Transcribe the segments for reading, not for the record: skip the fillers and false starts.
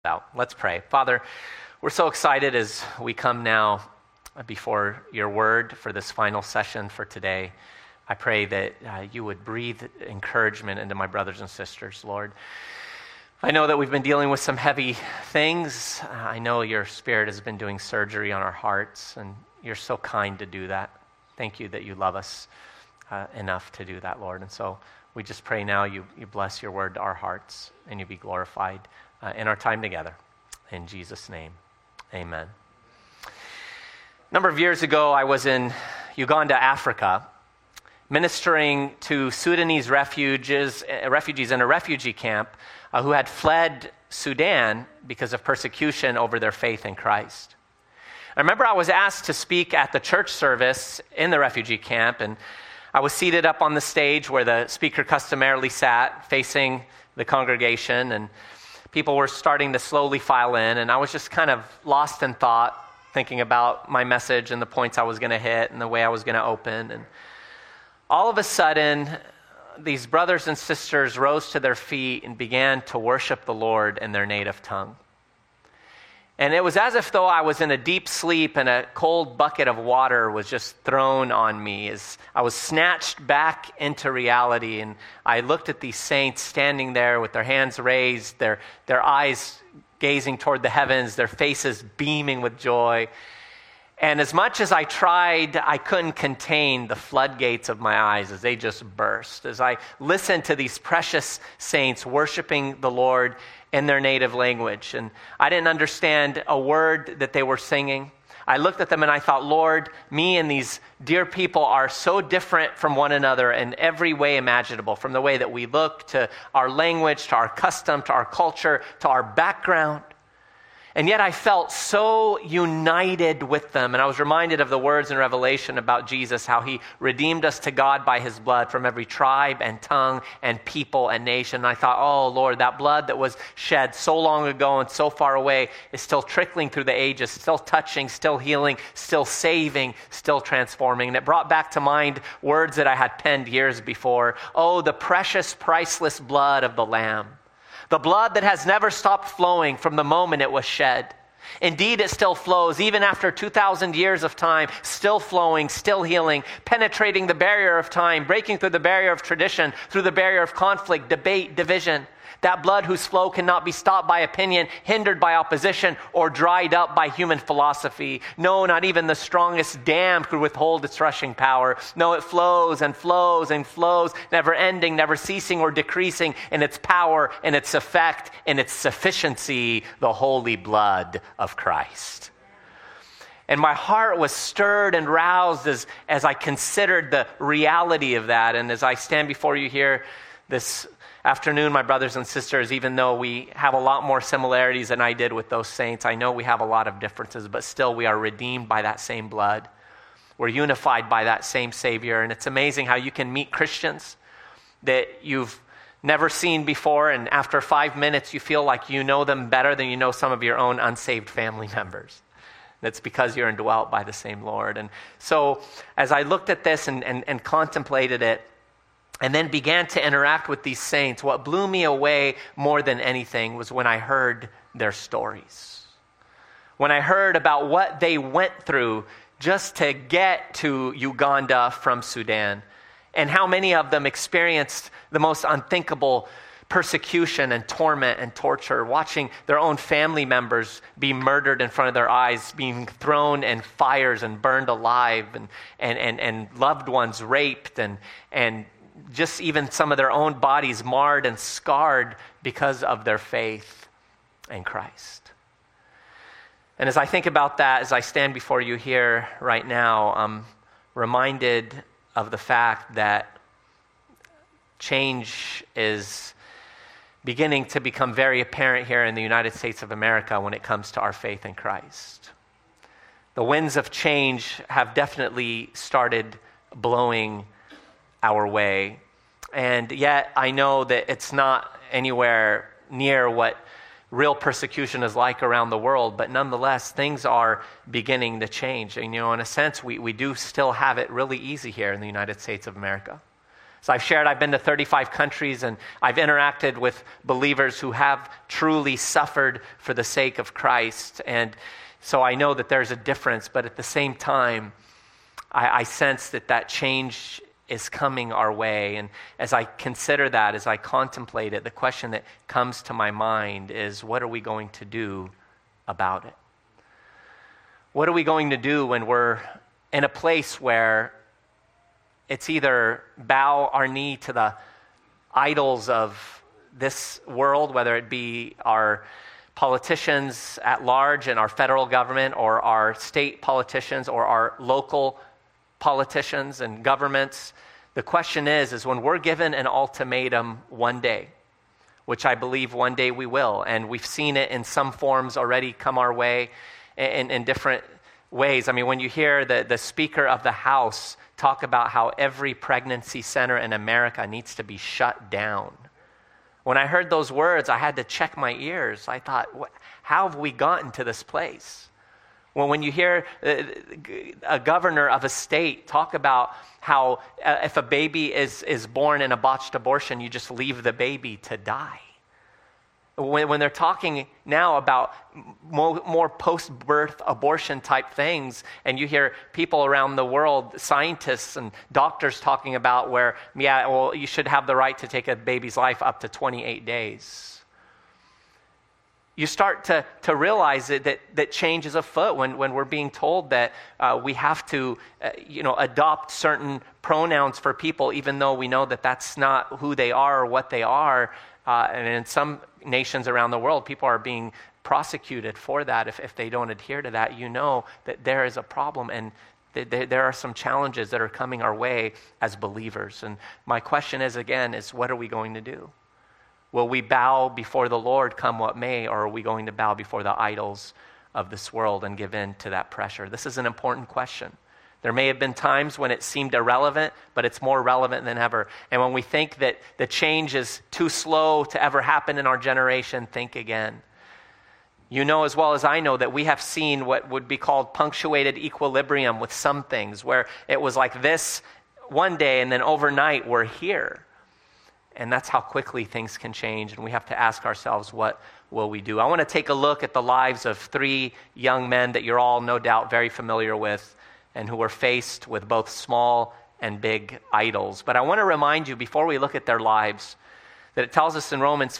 out. Let's pray. Father, we're so excited as we come now before your word for this final session for today. I pray that you would breathe encouragement into my brothers and sisters, Lord. I know that we've been dealing with some heavy things. I know your Spirit has been doing surgery on our hearts, and you're so kind to do that. Thank you that you love us enough to do that, Lord. And so we just pray now you bless your word to our hearts, and you be glorified in our time together. In Jesus' name, amen. A number of years ago, I was in Uganda, Africa, ministering to Sudanese refugees in a refugee camp who had fled Sudan because of persecution over their faith in Christ. I remember I was asked to speak at the church service in the refugee camp, and I was seated up on the stage where the speaker customarily sat, facing the congregation, and people were starting to slowly file in, and I was just kind of lost in thought, thinking about my message and the points I was going to hit and the way I was going to open. And all of a sudden, these brothers and sisters rose to their feet and began to worship the Lord in their native tongue. And it was as if though I was in a deep sleep and a cold bucket of water was just thrown on me as I was snatched back into reality. And I looked at these saints standing there with their hands raised, their eyes gazing toward the heavens, their faces beaming with joy. And as much as I tried, I couldn't contain the floodgates of my eyes as they just burst. As I listened to these precious saints worshiping the Lord in their native language. And I didn't understand a word that they were singing. I looked at them and I thought, Lord, me and these dear people are so different from one another in every way imaginable, from the way that we look, to our language, to our custom, to our culture, to our background. And yet I felt so united with them. And I was reminded of the words in Revelation about Jesus, how he redeemed us to God by his blood from every tribe and tongue and people and nation. And I thought, oh, Lord, that blood that was shed so long ago and so far away is still trickling through the ages, still touching, still healing, still saving, still transforming. And it brought back to mind words that I had penned years before. Oh, the precious, priceless blood of the Lamb. The blood that has never stopped flowing from the moment it was shed. Indeed, it still flows, even after 2,000 years of time, still flowing, still healing, penetrating the barrier of time, breaking through the barrier of tradition, through the barrier of conflict, debate, division. That blood whose flow cannot be stopped by opinion, hindered by opposition, or dried up by human philosophy. No, not even the strongest dam could withhold its rushing power. No, it flows and flows and flows, never ending, never ceasing or decreasing in its power, in its effect, in its sufficiency, the holy blood of Christ. And my heart was stirred and roused as I considered the reality of that. And as I stand before you here this afternoon, my brothers and sisters, even though we have a lot more similarities than I did with those saints, I know we have a lot of differences, but still we are redeemed by that same blood. We're unified by that same Savior. And it's amazing how you can meet Christians that you've never seen before, and after 5 minutes you feel like you know them better than you know some of your own unsaved family members. That's because you're indwelt by the same Lord. And so as I looked at this and contemplated it, and then began to interact with these saints, what blew me away more than anything was when I heard their stories. When I heard about what they went through just to get to Uganda from Sudan, and how many of them experienced the most unthinkable persecution and torment and torture, watching their own family members be murdered in front of their eyes, being thrown in fires and burned alive, and loved ones raped, and just even some of their own bodies marred and scarred because of their faith in Christ. And as I think about that, as I stand before you here right now, I'm reminded of the fact that change is beginning to become very apparent here in the United States of America when it comes to our faith in Christ. The winds of change have definitely started blowing our way. And yet I know that it's not anywhere near what real persecution is like around the world, but nonetheless, things are beginning to change. And, in a sense, we do still have it really easy here in the United States of America. So I've shared, I've been to 35 countries and I've interacted with believers who have truly suffered for the sake of Christ. And so I know that there's a difference, but at the same time, I sense that change is coming our way. And as I consider that, as I contemplate it, the question that comes to my mind is, what are we going to do about it? What are we going to do when we're in a place where it's either bow our knee to the idols of this world, whether it be our politicians at large and our federal government, or our state politicians, or our local politicians and governments? The question is when we're given an ultimatum one day, which I believe one day we will, and we've seen it in some forms already come our way in different ways. I mean, when you hear the Speaker of the House talk about how every pregnancy center in America needs to be shut down. When I heard those words, I had to check my ears. I thought, how have we gotten to this place? Well, when you hear a governor of a state talk about how if a baby is born in a botched abortion, you just leave the baby to die. When they're talking now about more post-birth abortion type things, and you hear people around the world, scientists and doctors talking about where, you should have the right to take a baby's life up to 28 days. You start to realize that change is afoot when we're being told that we have to adopt certain pronouns for people, even though we know that that's not who they are or what they are. And in some nations around the world, people are being prosecuted for that if they don't adhere to that. You know that there is a problem, and there are some challenges that are coming our way as believers. And my question is, what are we going to do? Will we bow before the Lord come what may, or are we going to bow before the idols of this world and give in to that pressure? This is an important question. There may have been times when it seemed irrelevant, but it's more relevant than ever. And when we think that the change is too slow to ever happen in our generation, think again. You know as well as I know that we have seen what would be called punctuated equilibrium with some things, where it was like this one day and then overnight we're here. And that's how quickly things can change, and we have to ask ourselves, what will we do? I want to take a look at the lives of 3 young men that you're all no doubt very familiar with, and who were faced with both small and big idols. But I want to remind you, before we look at their lives, that it tells us in Romans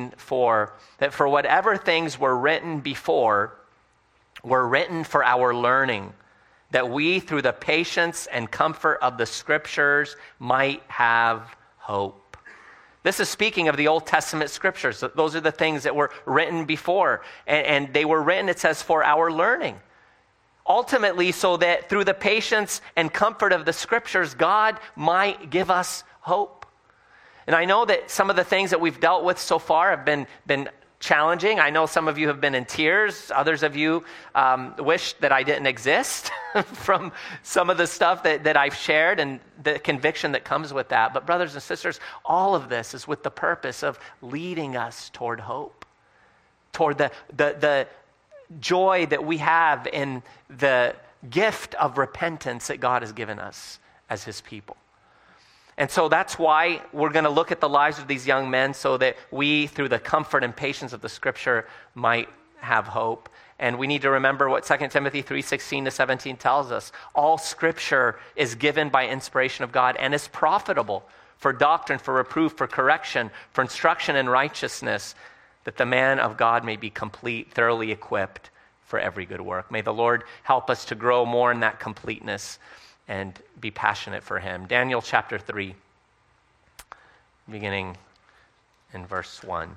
15:4 that for whatever things were written before were written for our learning, that we, through the patience and comfort of the Scriptures, might have hope. This is speaking of the Old Testament Scriptures. Those are the things that were written before. And they were written, it says, for our learning. Ultimately, so that through the patience and comfort of the Scriptures, God might give us hope. And I know that some of the things that we've dealt with so far have been challenging. I know some of you have been in tears. Others of you wish that I didn't exist from some of the stuff that I've shared and the conviction that comes with that. But brothers and sisters, all of this is with the purpose of leading us toward hope, toward the joy that we have in the gift of repentance that God has given us as His people. And so that's why we're going to look at the lives of these young men, so that we, through the comfort and patience of the Scripture, might have hope. And we need to remember what 2 Timothy 3:16-17 tells us. All Scripture is given by inspiration of God and is profitable for doctrine, for reproof, for correction, for instruction in righteousness, that the man of God may be complete, thoroughly equipped for every good work. May the Lord help us to grow more in that completeness and be passionate for Him. Daniel chapter 3, beginning in verse 1.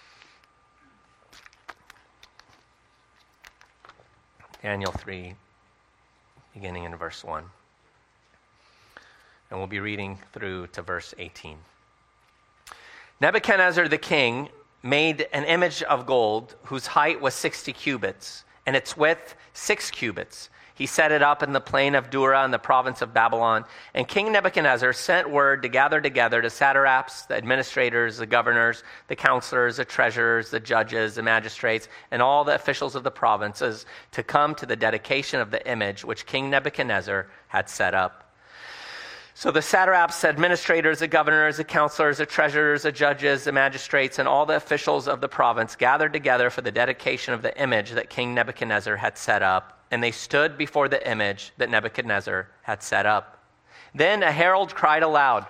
Daniel 3, beginning in verse 1. And we'll be reading through to verse 18. Nebuchadnezzar the king made an image of gold whose height was 60 cubits, and its width 6 cubits. He set it up in the plain of Dura in the province of Babylon. And King Nebuchadnezzar sent word to gather together the satraps, the administrators, the governors, the counselors, the treasurers, the judges, the magistrates, and all the officials of the provinces to come to the dedication of the image which King Nebuchadnezzar had set up. So the satraps, administrators, the governors, the counselors, the treasurers, the judges, the magistrates, and all the officials of the province gathered together for the dedication of the image that King Nebuchadnezzar had set up. And they stood before the image that Nebuchadnezzar had set up. Then a herald cried aloud,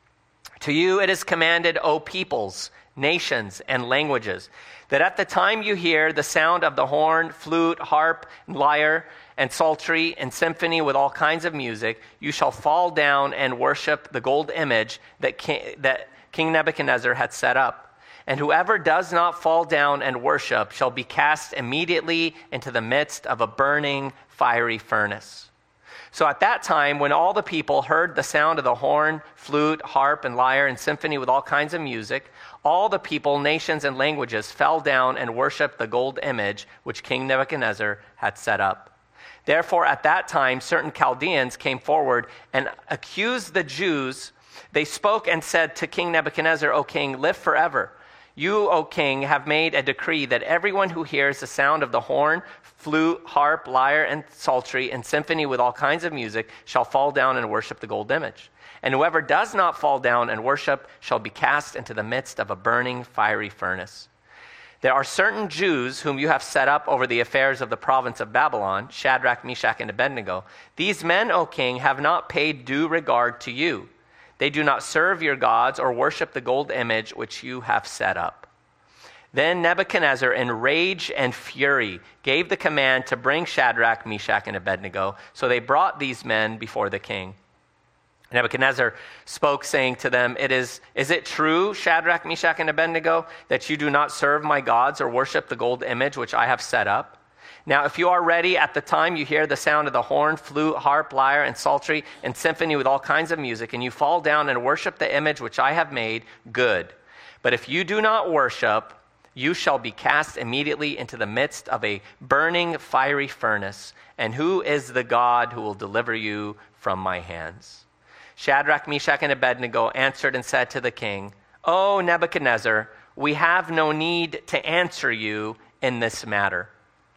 "To you it is commanded, O peoples, nations, and languages, that at the time you hear the sound of the horn, flute, harp, lyre, and psaltery, and symphony with all kinds of music, you shall fall down and worship the gold image that King Nebuchadnezzar had set up. And whoever does not fall down and worship shall be cast immediately into the midst of a burning fiery furnace." So at that time, when all the people heard the sound of the horn, flute, harp, and lyre, and symphony with all kinds of music, all the people, nations, and languages fell down and worshiped the gold image which King Nebuchadnezzar had set up. Therefore, at that time, certain Chaldeans came forward and accused the Jews. They spoke and said to King Nebuchadnezzar, "O king, live forever. You, O king, have made a decree that everyone who hears the sound of the horn, flute, harp, lyre, and psaltery, and symphony with all kinds of music shall fall down and worship the gold image. And whoever does not fall down and worship shall be cast into the midst of a burning fiery furnace. There are certain Jews whom you have set up over the affairs of the province of Babylon, Shadrach, Meshach, and Abednego. These men, O king, have not paid due regard to you. They do not serve your gods or worship the gold image which you have set up." Then Nebuchadnezzar, in rage and fury, gave the command to bring Shadrach, Meshach, and Abednego. So they brought these men before the king. Nebuchadnezzar spoke, saying to them, Is it true, Shadrach, Meshach, and Abednego, that you do not serve my gods or worship the gold image which I have set up? Now, if you are ready at the time you hear the sound of the horn, flute, harp, lyre, and psaltery, and symphony with all kinds of music, and you fall down and worship the image which I have made, good. But if you do not worship, you shall be cast immediately into the midst of a burning fiery furnace. And who is the God who will deliver you from my hands? Shadrach, Meshach, and Abednego answered and said to the king, "O Nebuchadnezzar, we have no need to answer you in this matter.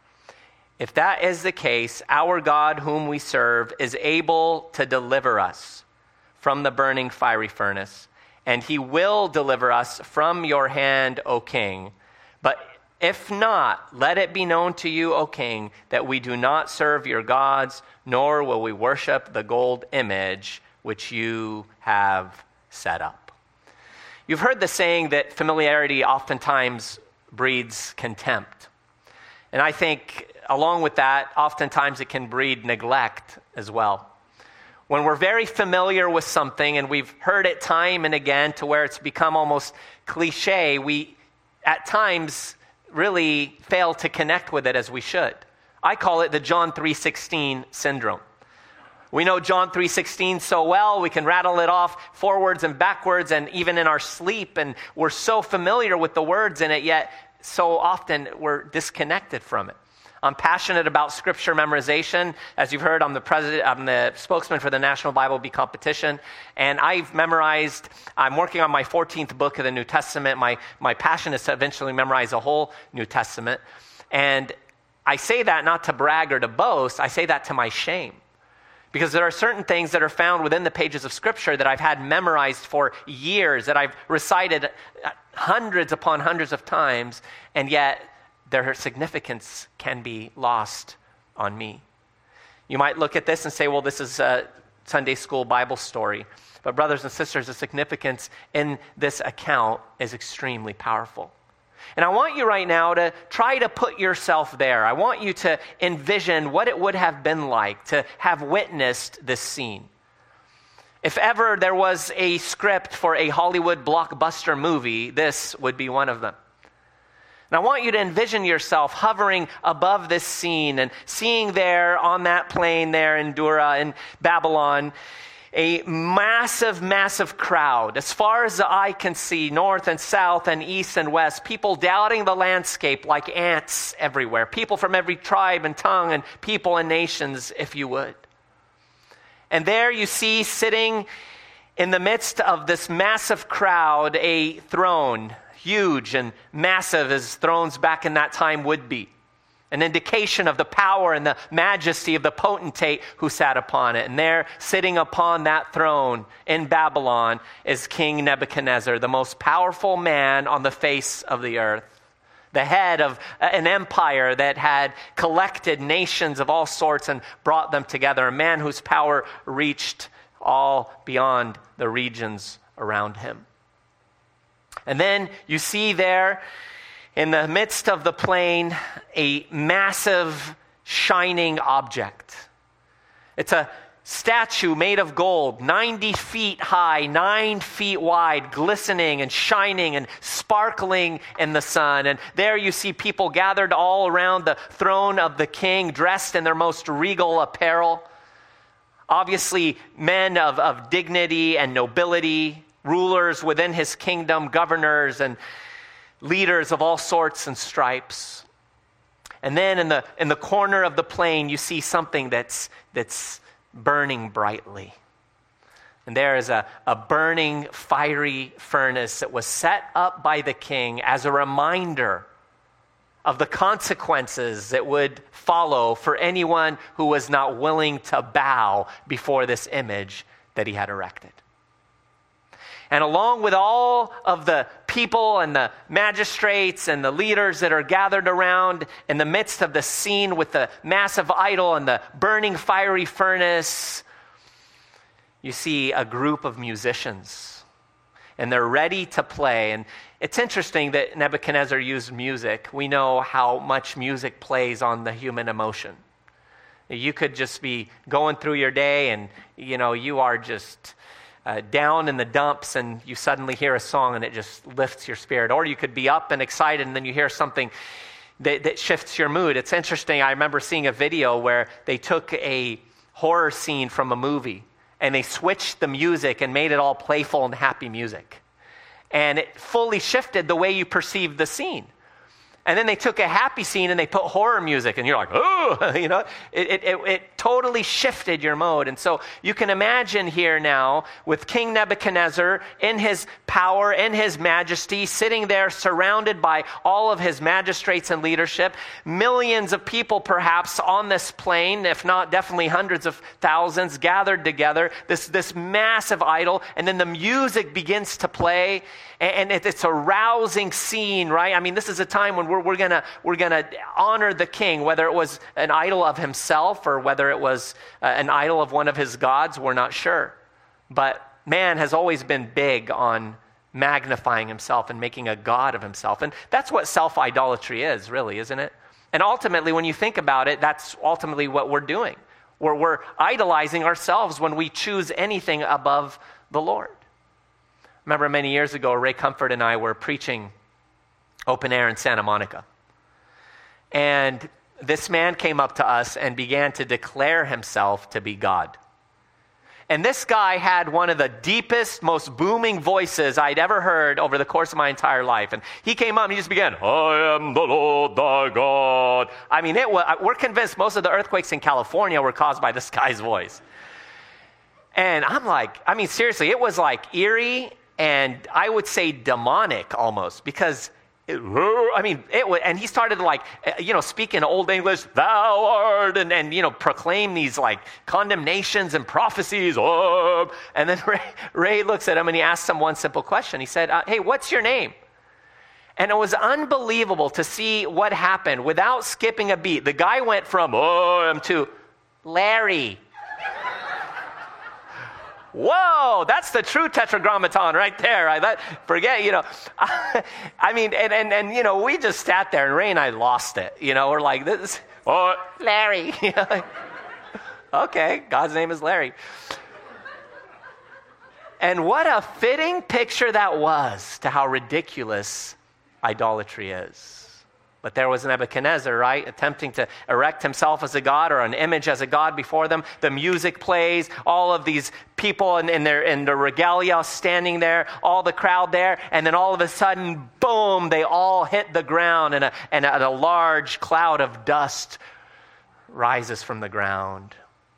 If that is the case, our God whom we serve is able to deliver us from the burning fiery furnace, and he will deliver us from your hand, O king. But if not, let it be known to you, O king, that we do not serve your gods, nor will we worship the gold image which you have set up." You've heard the saying that familiarity oftentimes breeds contempt. And I think along with that, oftentimes it can breed neglect as well. When we're very familiar with something and we've heard it time and again to where it's become almost cliche, we at times really fail to connect with it as we should. I call it the John 3:16 syndrome. We know John 3:16 so well, we can rattle it off forwards and backwards and even in our sleep, and we're so familiar with the words in it, yet so often we're disconnected from it. I'm passionate about scripture memorization. As you've heard, I'm the spokesman for the National Bible Bee Competition, and I'm working on my 14th book of the New Testament. My passion is to eventually memorize the whole New Testament. And I say that not to brag or to boast, I say that to my shame. Because there are certain things that are found within the pages of Scripture that I've had memorized for years, that I've recited hundreds upon hundreds of times, and yet their significance can be lost on me. You might look at this and say, well, this is a Sunday school Bible story. But brothers and sisters, the significance in this account is extremely powerful. And I want you right now to try to put yourself there. I want you to envision what it would have been like to have witnessed this scene. If ever there was a script for a Hollywood blockbuster movie, this would be one of them. And I want you to envision yourself hovering above this scene and seeing there on that plain there in Dura in Babylon, a massive, massive crowd, as far as the eye can see, north and south and east and west, people dotting the landscape like ants everywhere, people from every tribe and tongue and people and nations, if you would. And there you see sitting in the midst of this massive crowd, a throne, huge and massive as thrones back in that time would be. an indication of the power and the majesty of the potentate who sat upon it. And there, sitting upon that throne in Babylon, is King Nebuchadnezzar, the most powerful man on the face of the earth, the head of an empire that had collected nations of all sorts and brought them together, a man whose power reached all beyond the regions around him. And then you see there, in the midst of the plain, a massive shining object. It's a statue made of gold, 90 feet high, 9 feet wide, glistening and shining and sparkling in the sun. And there you see people gathered all around the throne of the king, dressed in their most regal apparel. Obviously, men of dignity and nobility, rulers within his kingdom, governors and leaders of all sorts and stripes. And then in the corner of the plain, you see something that's burning brightly. And there is a burning, fiery furnace that was set up by the king as a reminder of the consequences that would follow for anyone who was not willing to bow before this image that he had erected. And along with all of the people and the magistrates and the leaders that are gathered around in the midst of the scene with the massive idol and the burning fiery furnace, you see a group of musicians. And they're ready to play. And it's interesting that Nebuchadnezzar used music. We know how much music plays on the human emotion. You could just be going through your day and, you are just down in the dumps, and you suddenly hear a song and it just lifts your spirit. Or you could be up and excited and then you hear something that shifts your mood. It's interesting. I remember seeing a video where they took a horror scene from a movie and they switched the music and made it all playful and happy music. And it fully shifted the way you perceived the scene. And then they took a happy scene and they put horror music, and you're like, oh, it totally shifted your mode. And so you can imagine here now with King Nebuchadnezzar in his power, in his majesty, sitting there surrounded by all of his magistrates and leadership, millions of people perhaps on this plain, if not definitely hundreds of thousands gathered together, this massive idol, and then the music begins to play. And it's a rousing scene, right? I mean, this is a time when we're gonna honor the king, whether it was an idol of himself or whether it was an idol of one of his gods, we're not sure. But man has always been big on magnifying himself and making a god of himself. And that's what self-idolatry is, really, isn't it? And ultimately, when you think about it, that's ultimately what we're doing. We're idolizing ourselves when we choose anything above the Lord. I remember many years ago, Ray Comfort and I were preaching open air in Santa Monica. And this man came up to us and began to declare himself to be God. And this guy had one of the deepest, most booming voices I'd ever heard over the course of my entire life. And he came up and he just began, I am the Lord thy God. I mean, we're convinced most of the earthquakes in California were caused by this guy's voice. And I'm like, seriously, it was like eerie and I would say demonic almost, because and he started to speak in Old English, thou art, and proclaim these like condemnations and prophecies. Oh. And then Ray looks at him and he asks him one simple question. He said, hey, what's your name? And it was unbelievable to see what happened without skipping a beat. The guy went from, to Larry. Whoa, that's the true tetragrammaton right there. We just sat there, and Ray and I lost it. We're like, this, Larry. Okay, God's name is Larry. And what a fitting picture that was to how ridiculous idolatry is. But there was Nebuchadnezzar, right, attempting to erect himself as a god or an image as a god before them. The music plays, all of these people in their regalia standing there, all the crowd there, and then all of a sudden, boom, they all hit the ground, and a large cloud of dust rises from the ground.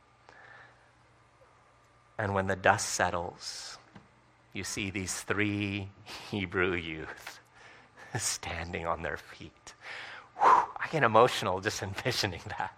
And when the dust settles, you see these 3 Hebrew youth standing on their feet. I get emotional just envisioning that.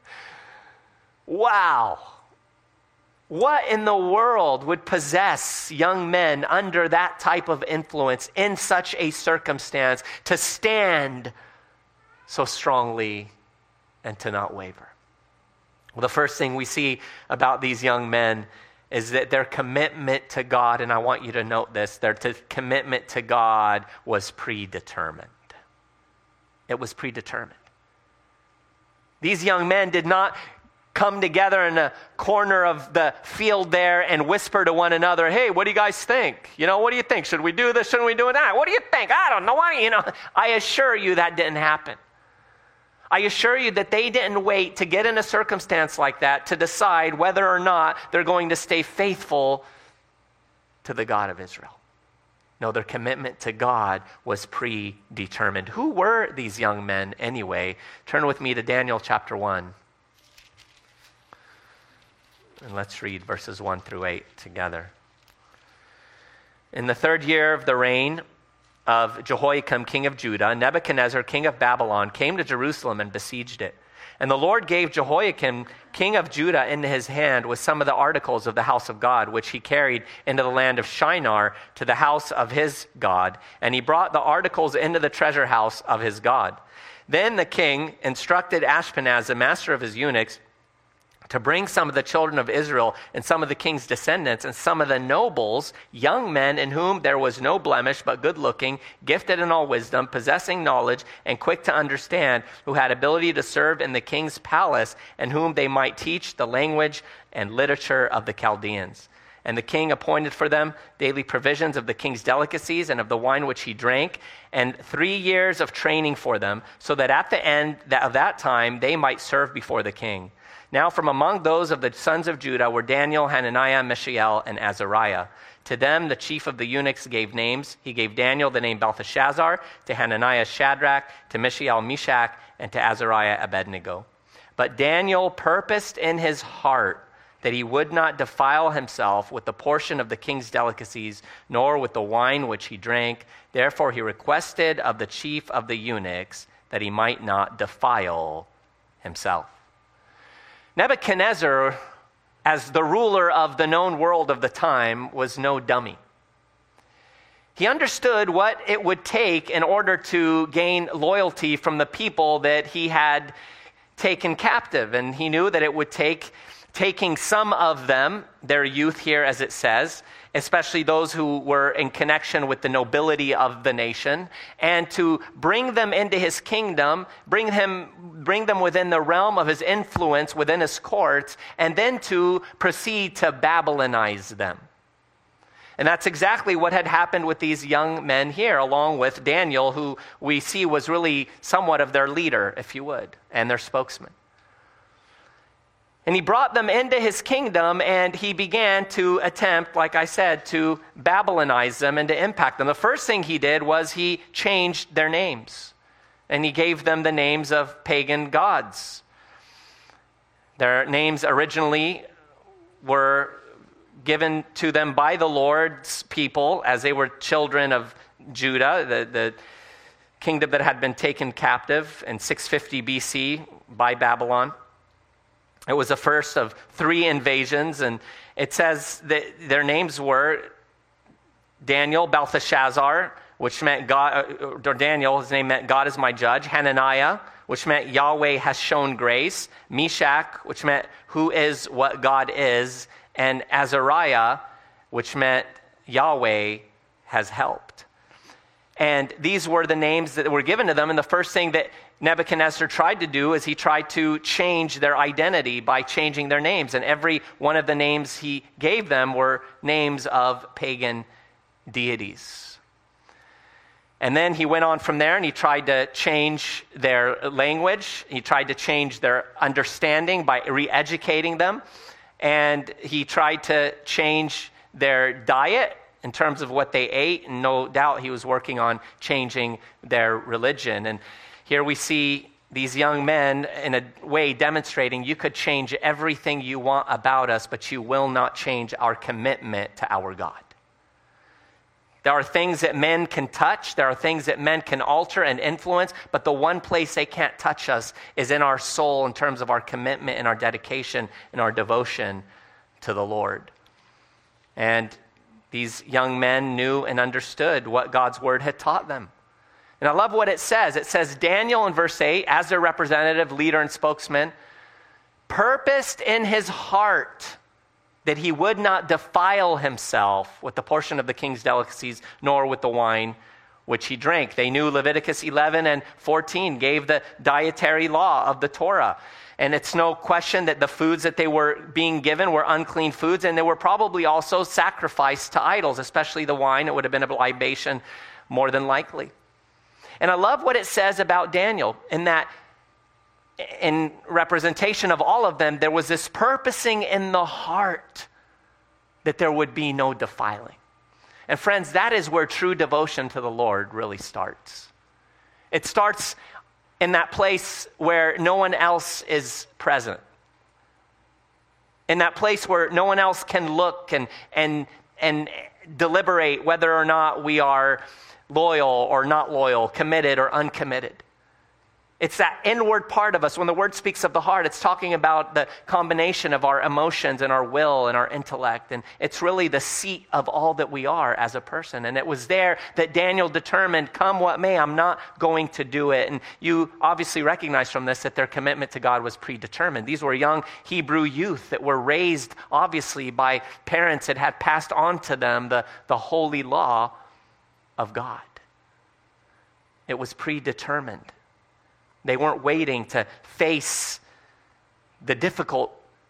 Wow. What in the world would possess young men under that type of influence in such a circumstance to stand so strongly and to not waver? Well, the first thing we see about these young men is that their commitment to God, and I want you to note this, their commitment to God was predetermined. It was predetermined. These young men did not come together in a corner of the field there and whisper to one another, hey, what do you guys think? What do you think? Should we do this? Shouldn't we do that? What do you think? I don't know. I assure you that didn't happen. I assure you that they didn't wait to get in a circumstance like that to decide whether or not they're going to stay faithful to the God of Israel. No, their commitment to God was predetermined. Who were these young men anyway? Turn with me to Daniel chapter 1. And let's read verses 1 through 8 together. In the 3rd year of the reign of Jehoiakim, king of Judah, Nebuchadnezzar, king of Babylon, came to Jerusalem and besieged it. And the Lord gave Jehoiakim, king of Judah, into his hand with some of the articles of the house of God, which he carried into the land of Shinar to the house of his God. And he brought the articles into the treasure house of his God. Then the king instructed Ashpenaz, the master of his eunuchs, to bring some of the children of Israel and some of the king's descendants and some of the nobles, young men in whom there was no blemish, but good-looking, gifted in all wisdom, possessing knowledge, and quick to understand, who had ability to serve in the king's palace, and whom they might teach the language and literature of the Chaldeans. And the king appointed for them daily provisions of the king's delicacies and of the wine which he drank, and 3 years of training for them, so that at the end of that time they might serve before the king. Now from among those of the sons of Judah were Daniel, Hananiah, Mishael, and Azariah. To them the chief of the eunuchs gave names. He gave Daniel the name Belteshazzar, to Hananiah Shadrach, to Mishael Meshach, and to Azariah Abednego. But Daniel purposed in his heart that he would not defile himself with the portion of the king's delicacies, nor with the wine which he drank. Therefore he requested of the chief of the eunuchs that he might not defile himself. Nebuchadnezzar, as the ruler of the known world of the time, was no dummy. He understood what it would take in order to gain loyalty from the people that he had taken captive. And he knew that it would take taking some of them, their youth here as it says, especially those who were in connection with the nobility of the nation, and to bring them into his kingdom, bring them within the realm of his influence within his courts, and then to proceed to Babylonize them. And that's exactly what had happened with these young men here, along with Daniel, who we see was really somewhat of their leader, if you would, and their spokesman. And he brought them into his kingdom, and he began to attempt, like I said, to Babylonize them and to impact them. The first thing he did was he changed their names, and he gave them the names of pagan gods. Their names originally were given to them by the Lord's people as they were children of Judah, the kingdom that had been taken captive in 650 BC by Babylon. It was the first of 3 invasions, and it says that their names were Daniel, Belteshazzar, which meant God, or Daniel, his name meant God is my judge. Hananiah, which meant Yahweh has shown grace. Meshach, which meant who is what God is. And Azariah, which meant Yahweh has helped. And these were the names that were given to them, and the first thing that Nebuchadnezzar tried to do is he tried to change their identity by changing their names. And every one of the names he gave them were names of pagan deities. And then he went on from there and he tried to change their language. He tried to change their understanding by re-educating them. And he tried to change their diet in terms of what they ate. And no doubt he was working on changing their religion. And here we see these young men in a way demonstrating you could change everything you want about us, but you will not change our commitment to our God. There are things that men can touch. There are things that men can alter and influence. But the one place they can't touch us is in our soul in terms of our commitment and our dedication and our devotion to the Lord. And these young men knew and understood what God's word had taught them. And I love what it says. It says, Daniel in verse 8, as their representative, leader, and spokesman, purposed in his heart that he would not defile himself with the portion of the king's delicacies, nor with the wine which he drank. They knew Leviticus 11 and 14 gave the dietary law of the Torah. And it's no question that the foods that they were being given were unclean foods, and they were probably also sacrificed to idols, especially the wine. It would have been a libation more than likely. And I love what it says about Daniel in that in representation of all of them, there was this purposing in the heart that there would be no defiling. And friends, that is where true devotion to the Lord really starts. It starts in that place where no one else is present. In that place where no one else can look and deliberate whether or not we are loyal or not loyal, committed or uncommitted. It's that inward part of us. When the word speaks of the heart, it's talking about the combination of our emotions and our will and our intellect. And it's really the seat of all that we are as a person. And it was there that Daniel determined, come what may, I'm not going to do it. And you obviously recognize from this that their commitment to God was predetermined. These were young Hebrew youth that were raised, obviously, by parents that had passed on to them the holy law of God. It was predetermined. They weren't waiting to face the difficult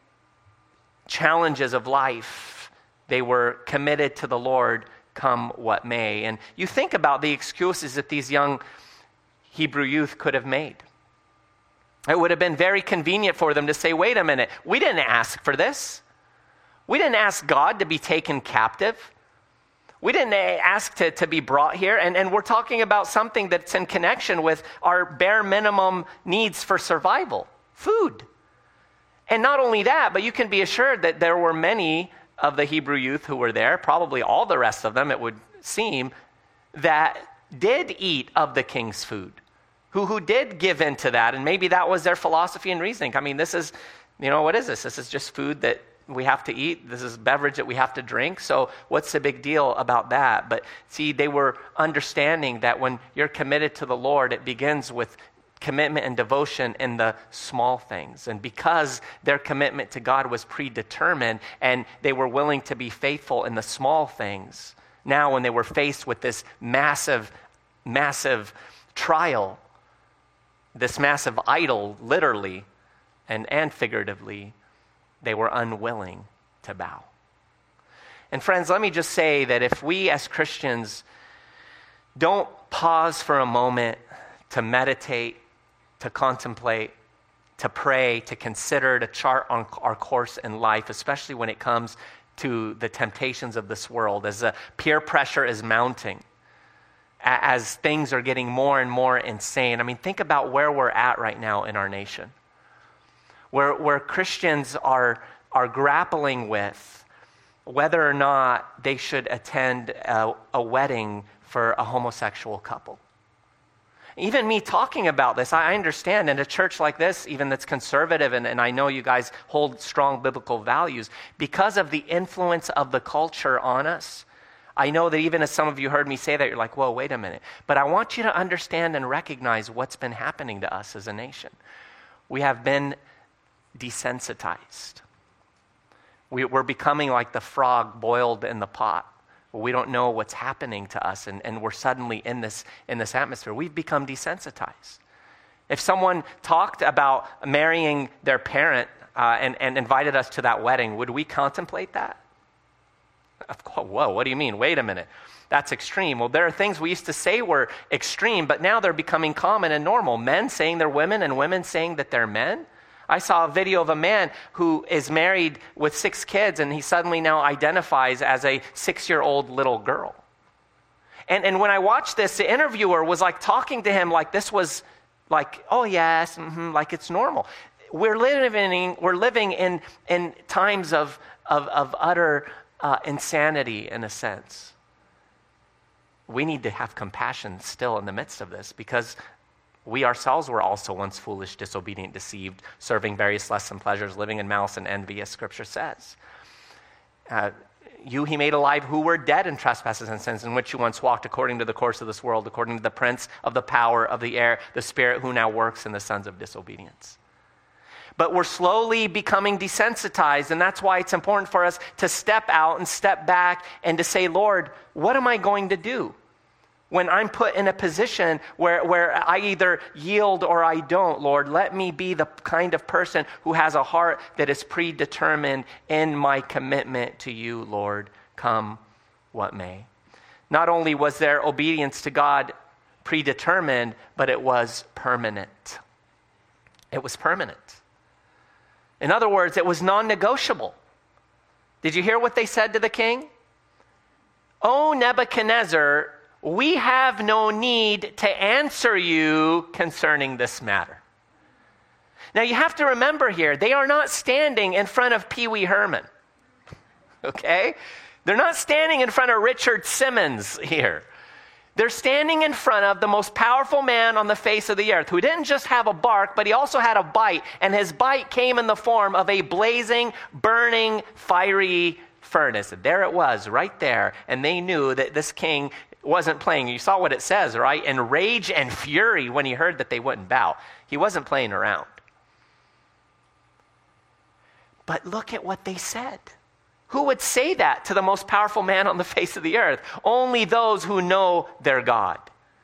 challenges of life. They were committed to the Lord, come what may. And you think about the excuses that these young Hebrew youth could have made. It would have been very convenient for them to say, wait a minute, we didn't ask for this. We didn't ask God to be taken captive. We didn't ask to be brought here, and we're talking about something that's in connection with our bare minimum needs for survival, food. And not only that, but you can be assured that there were many of the Hebrew youth who were there, probably all the rest of them, it would seem, that did eat of the king's food, who did give into that, and maybe that was their philosophy and reasoning. I mean, this is, what is this? This is just food that we have to eat. This is beverage that we have to drink. So what's the big deal about that? But see, they were understanding that when you're committed to the Lord, it begins with commitment and devotion in the small things. And because their commitment to God was predetermined and they were willing to be faithful in the small things, now when they were faced with this massive, massive trial, this massive idol, literally and figuratively, they were unwilling to bow. And friends, let me just say that if we as Christians don't pause for a moment to meditate, to contemplate, to pray, to consider, to chart on our course in life, especially when it comes to the temptations of this world, as the peer pressure is mounting, as things are getting more and more insane. I mean, think about where we're at right now in our nation. Where Christians are grappling with whether or not they should attend a wedding for a homosexual couple. Even me talking about this, I understand in a church like this, even that's conservative, and I know you guys hold strong biblical values, because of the influence of the culture on us, I know that even as some of you heard me say that, you're like, whoa, wait a minute. But I want you to understand and recognize what's been happening to us as a nation. We have been desensitized. We're becoming like the frog boiled in the pot. We don't know what's happening to us, and we're suddenly in this atmosphere. We've become desensitized. If someone talked about marrying their parent and invited us to that wedding, would we contemplate that? Whoa, what do you mean? Wait a minute. That's extreme. Well, there are things we used to say were extreme, but now they're becoming common and normal. Men saying they're women and women saying that they're men. I saw a video of a man who is married with 6 kids, and he suddenly now identifies as a 6-year-old little girl. And when I watched this, the interviewer was like talking to him like this was like, oh yes, like it's normal. We're living in times of utter insanity in a sense. we need to have compassion still in the midst of this, because we ourselves were also once foolish, disobedient, deceived, serving various lusts and pleasures, living in malice and envy, as Scripture says. You he made alive who were dead in trespasses and sins, in which you once walked according to the course of this world, according to the prince of the power of the air, the spirit who now works in the sons of disobedience. But we're slowly becoming desensitized, and that's why it's important for us to step out and step back and to say, Lord, what am I going to do when I'm put in a position where I either yield or I don't? Lord, let me be the kind of person who has a heart that is predetermined in my commitment to you, Lord, come what may. Not only was their obedience to God predetermined, but it was permanent. It was permanent. In other words, it was non-negotiable. Did you hear what they said to the king? "O Nebuchadnezzar, we have no need to answer you concerning this matter." Now you have to remember here, they are not standing in front of Pee Wee Herman. Okay? They're not standing in front of Richard Simmons here. They're standing in front of the most powerful man on the face of the earth, who didn't just have a bark, but he also had a bite. And his bite came in the form of a blazing, burning, fiery furnace. And there it was, right there. And they knew that this king wasn't playing. You saw what it says, right? In rage and fury when he heard that they wouldn't bow. He wasn't playing around. But look at what they said. Who would say that to the most powerful man on the face of the earth? Only those who know their God.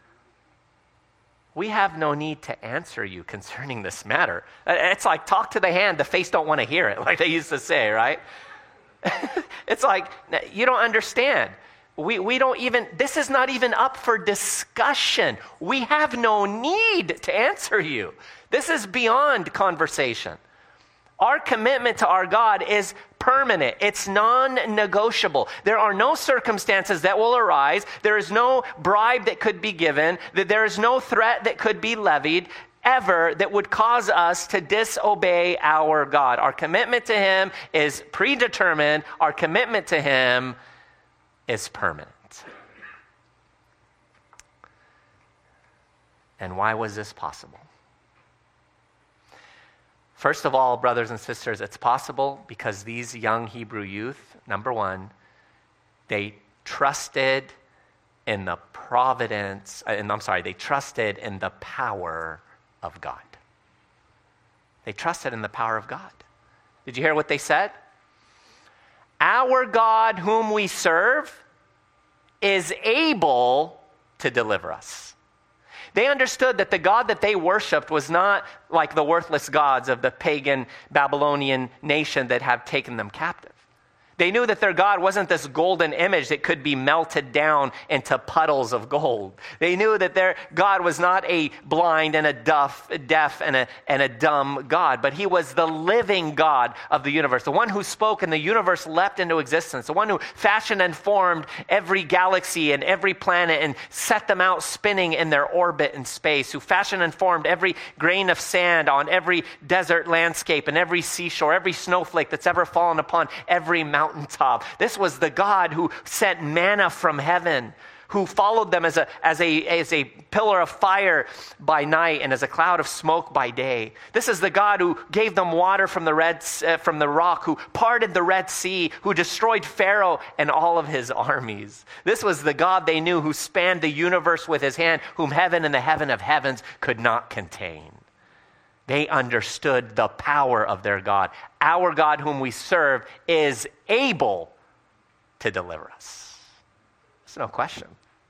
We have no need to answer you concerning this matter. It's like talk to the hand, the face don't want to hear it, like they used to say, right? It's like, you don't understand. We don't even, this is not even up for discussion. We have no need to answer you. This is beyond conversation. Our commitment to our God is permanent. It's non-negotiable. There are no circumstances that will arise. There is no bribe that could be given. There is no threat that could be levied ever that would cause us to disobey our God. Our commitment to Him is predetermined. Our commitment to Him is permanent. And why was this possible? First of all, brothers and sisters, it's possible because these young Hebrew youth, number one, they trusted in the they trusted in the power of God. They trusted in the power of God. Did you hear what they said? Our God whom we serve is able to deliver us. They understood that the God that they worshiped was not like the worthless gods of the pagan Babylonian nation that have taken them captive. They knew that their God wasn't this golden image that could be melted down into puddles of gold. They knew that their God was not a blind and a deaf and a dumb God, but He was the living God of the universe, the one who spoke and the universe leapt into existence, the one who fashioned and formed every galaxy and every planet and set them out spinning in their orbit in space, who fashioned and formed every grain of sand on every desert landscape and every seashore, every snowflake that's ever fallen upon every mountaintop. This was the God who sent manna from heaven, who followed them as a pillar of fire by night and as a cloud of smoke by day. This is the God who gave them water from the rock, who parted the Red Sea, who destroyed Pharaoh and all of his armies. This was the God they knew, who spanned the universe with His hand, whom heaven and the heaven of heavens could not contain. They understood the power of their God. Our God whom we serve is able to deliver us. There's no question.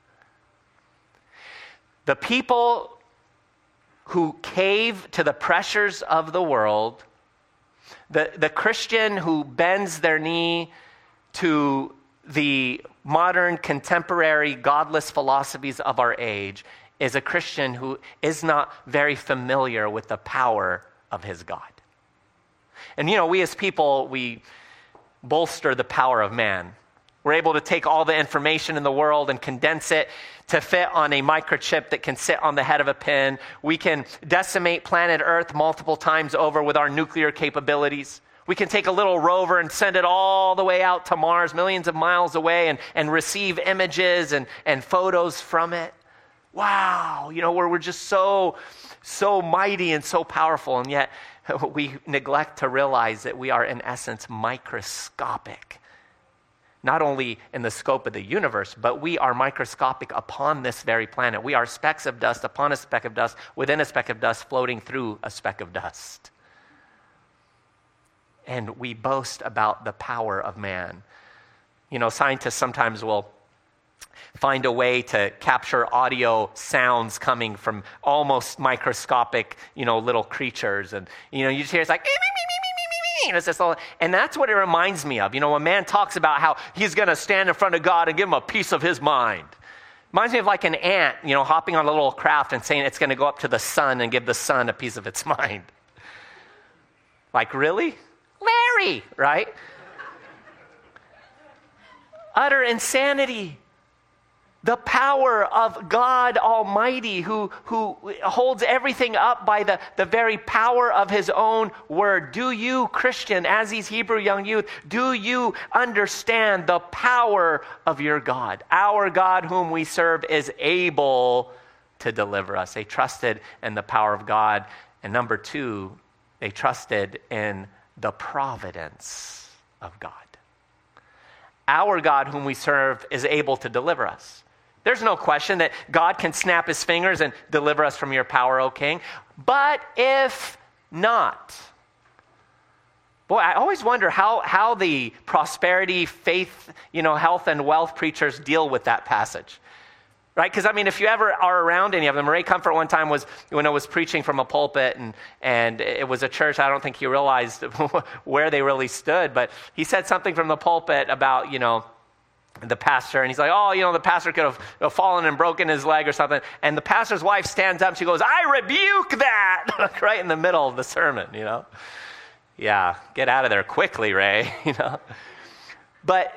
The people who cave to the pressures of the world, the Christian who bends their knee to the modern, contemporary, godless philosophies of our age, is a Christian who is not very familiar with the power of his God. And we as people, we bolster the power of man. We're able to take all the information in the world and condense it to fit on a microchip that can sit on the head of a pin. We can decimate planet Earth multiple times over with our nuclear capabilities. We can take a little rover and send it all the way out to Mars, millions of miles away, and receive images and photos from it. Wow, we're just so mighty and so powerful, and yet we neglect to realize that we are in essence microscopic. Not only in the scope of the universe, but we are microscopic upon this very planet. We are specks of dust upon a speck of dust, within a speck of dust, floating through a speck of dust. And we boast about the power of man. Scientists sometimes will find a way to capture audio sounds coming from almost microscopic, little creatures. And, you just hear it's like, and it's this little, and that's what it reminds me of. When man talks about how he's going to stand in front of God and give him a piece of his mind. Reminds me of like an ant, hopping on a little craft and saying it's going to go up to the sun and give the sun a piece of its mind. Like, really? Larry, right? Utter insanity. The power of God Almighty who holds everything up by the very power of his own word. Do you, Christian, as these Hebrew young youth, do you understand the power of your God? Our God whom we serve is able to deliver us. They trusted in the power of God. And number two, they trusted in the providence of God. Our God whom we serve is able to deliver us. There's no question that God can snap his fingers and deliver us from your power, O King. But if not, boy, I always wonder how the prosperity, faith, health and wealth preachers deal with that passage. Right? Because, if you ever are around any of them, Ray Comfort one time was, when I was preaching from a pulpit, and it was a church, I don't think he realized where they really stood, but he said something from the pulpit about, the pastor, and he's like, the pastor could have fallen and broken his leg or something. And the pastor's wife stands up, she goes, I rebuke that, right in the middle of the sermon, Yeah, get out of there quickly, Ray, But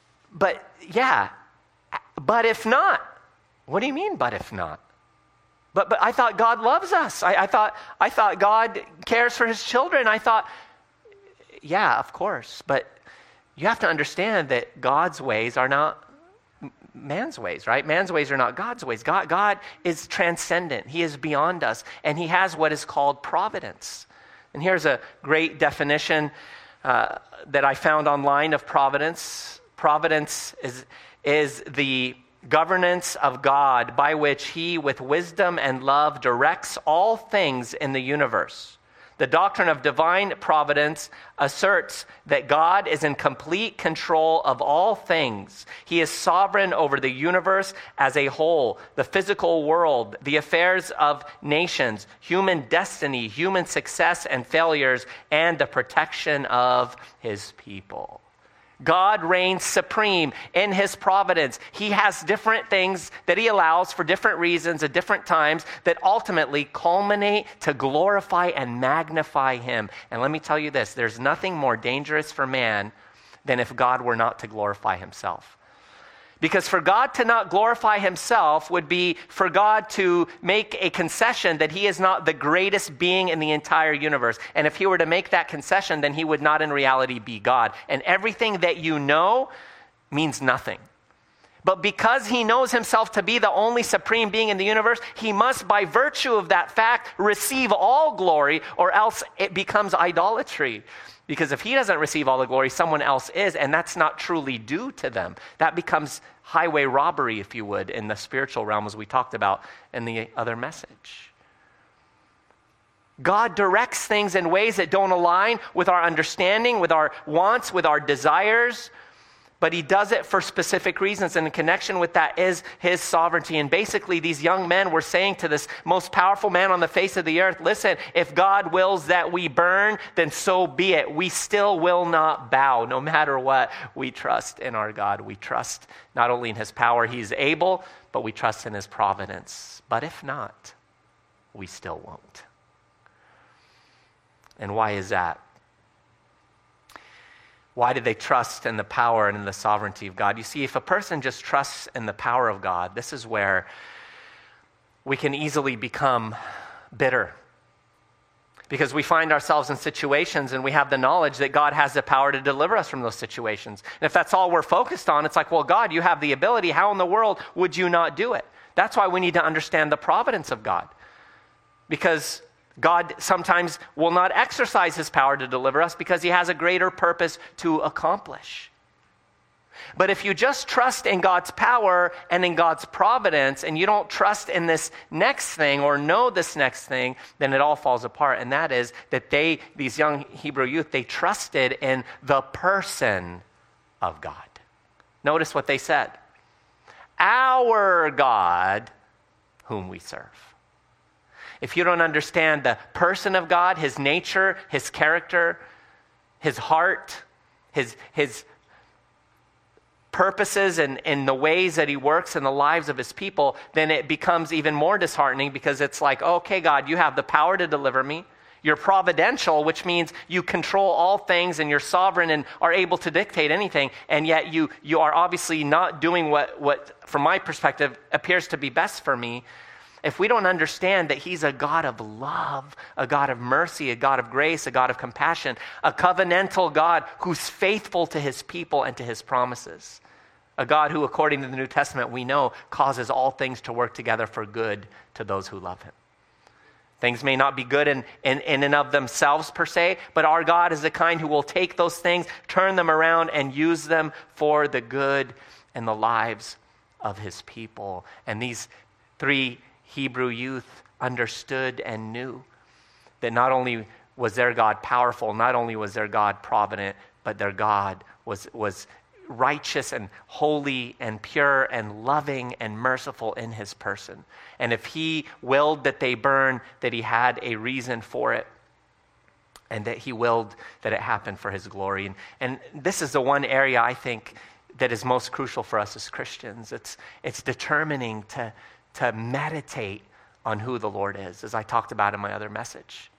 if not, what do you mean, but if not? But I thought God loves us. I thought God cares for his children. I thought, yeah, of course, but you have to understand that God's ways are not man's ways, right? Man's ways are not God's ways. God is transcendent. He is beyond us, and he has what is called providence. And here's a great definition that I found online of providence. Providence is the governance of God by which he, with wisdom and love, directs all things in the universe. The doctrine of divine providence asserts that God is in complete control of all things. He is sovereign over the universe as a whole, the physical world, the affairs of nations, human destiny, human success and failures, and the protection of his people. God reigns supreme in his providence. He has different things that he allows for different reasons at different times that ultimately culminate to glorify and magnify him. And let me tell you this, there's nothing more dangerous for man than if God were not to glorify himself. Because for God to not glorify himself would be for God to make a concession that he is not the greatest being in the entire universe. And if he were to make that concession, then he would not in reality be God. And everything that you know means nothing. But because he knows himself to be the only supreme being in the universe, he must, by virtue of that fact, receive all glory, or else it becomes idolatry. Because if he doesn't receive all the glory, someone else is, and that's not truly due to them. That becomes highway robbery, if you would, in the spiritual realm, as we talked about in the other message. God directs things in ways that don't align with our understanding, with our wants, with our desires, but he does it for specific reasons, and in connection with that is his sovereignty. And basically, these young men were saying to this most powerful man on the face of the earth, listen, if God wills that we burn, then so be it. We still will not bow, no matter what. We trust in our God. We trust not only in his power, he's able, but we trust in his providence. But if not, we still won't. And why is that? Why did they trust in the power and in the sovereignty of God? You see, if a person just trusts in the power of God, this is where we can easily become bitter. Because we find ourselves in situations and we have the knowledge that God has the power to deliver us from those situations. And if that's all we're focused on, it's like, well, God, you have the ability. How in the world would you not do it? That's why we need to understand the providence of God. Because God sometimes will not exercise his power to deliver us because he has a greater purpose to accomplish. But if you just trust in God's power and in God's providence, and you don't trust in this next thing or know this next thing, then it all falls apart. And that is that these young Hebrew youth, they trusted in the person of God. Notice what they said. Our God, whom we serve. If you don't understand the person of God, his nature, his character, his heart, his purposes and the ways that he works in the lives of his people, then it becomes even more disheartening because it's like, okay, God, you have the power to deliver me. You're providential, which means you control all things and you're sovereign and are able to dictate anything. And yet you are obviously not doing what, from my perspective, appears to be best for me. If we don't understand that he's a God of love, a God of mercy, a God of grace, a God of compassion, a covenantal God who's faithful to his people and to his promises, a God who, according to the New Testament, we know causes all things to work together for good to those who love him. Things may not be good in and of themselves per se, but our God is the kind who will take those things, turn them around, and use them for the good and the lives of his people. And these three Hebrew youth understood and knew that not only was their God powerful, not only was their God provident, but their God was righteous and holy and pure and loving and merciful in his person. And if he willed that they burn, that he had a reason for it, and that he willed that it happened for his glory. And this is the one area I think that is most crucial for us as Christians. It's determining to meditate on who the Lord is, as I talked about in my other message.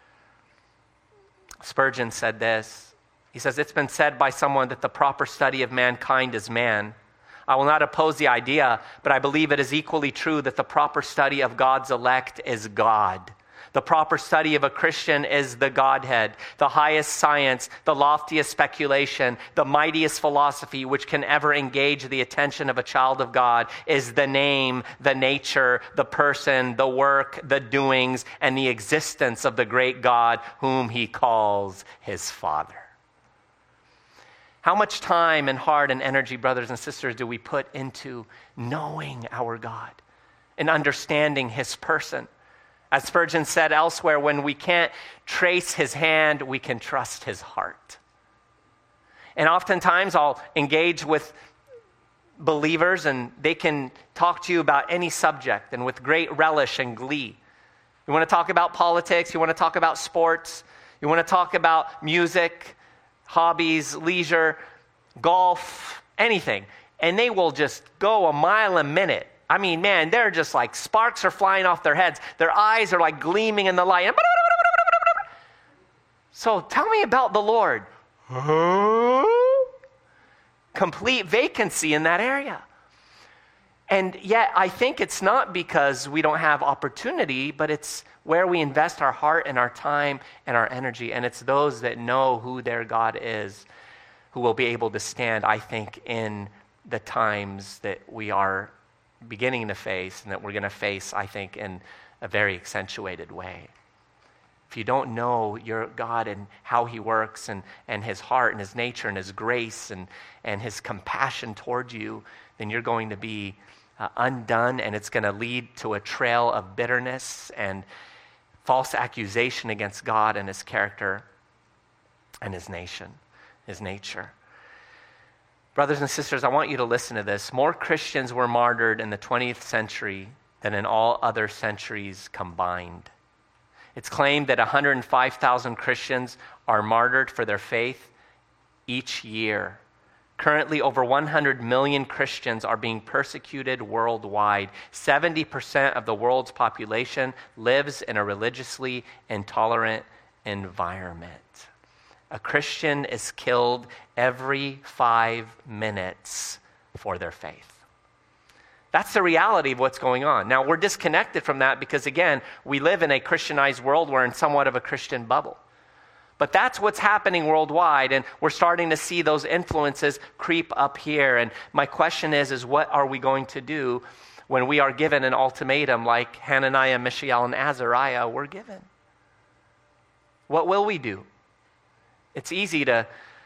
Spurgeon said this. He says, it's been said by someone that the proper study of mankind is man. I will not oppose the idea, but I believe it is equally true that the proper study of God's elect is God. The proper study of a Christian is the Godhead, the highest science, the loftiest speculation, the mightiest philosophy which can ever engage the attention of a child of God is the name, the nature, the person, the work, the doings, and the existence of the great God whom he calls his Father. How much time and heart and energy, brothers and sisters, do we put into knowing our God and understanding his person? As Spurgeon said elsewhere, when we can't trace his hand, we can trust his heart. And oftentimes I'll engage with believers and they can talk to you about any subject and with great relish and glee. You want to talk about politics, you want to talk about sports, you want to talk about music, hobbies, leisure, golf, anything. And they will just go a mile a minute. I mean, man, they're just like sparks are flying off their heads. Their eyes are like gleaming in the light. So tell me about the Lord. Complete vacancy in that area. And yet I think it's not because we don't have opportunity, but it's where we invest our heart and our time and our energy. And it's those that know who their God is who will be able to stand, I think, in the times that we are beginning to face and that we're going to face, I think, in a very accentuated way. If you don't know your God and how he works and his heart and his nature and his grace and his compassion toward you, then you're going to be undone, and it's going to lead to a trail of bitterness and false accusation against God and his character and his nation, his nature. Brothers and sisters, I want you to listen to this. More Christians were martyred in the 20th century than in all other centuries combined. It's claimed that 105,000 Christians are martyred for their faith each year. Currently, over 100 million Christians are being persecuted worldwide. 70% of the world's population lives in a religiously intolerant environment. A Christian is killed every 5 minutes for their faith. That's the reality of what's going on. Now, we're disconnected from that because, again, we live in a Christianized world. We're in somewhat of a Christian bubble. But that's what's happening worldwide, and we're starting to see those influences creep up here. And my question is what are we going to do when we are given an ultimatum like Hananiah, Mishael, and Azariah were given? What will we do? It's easy to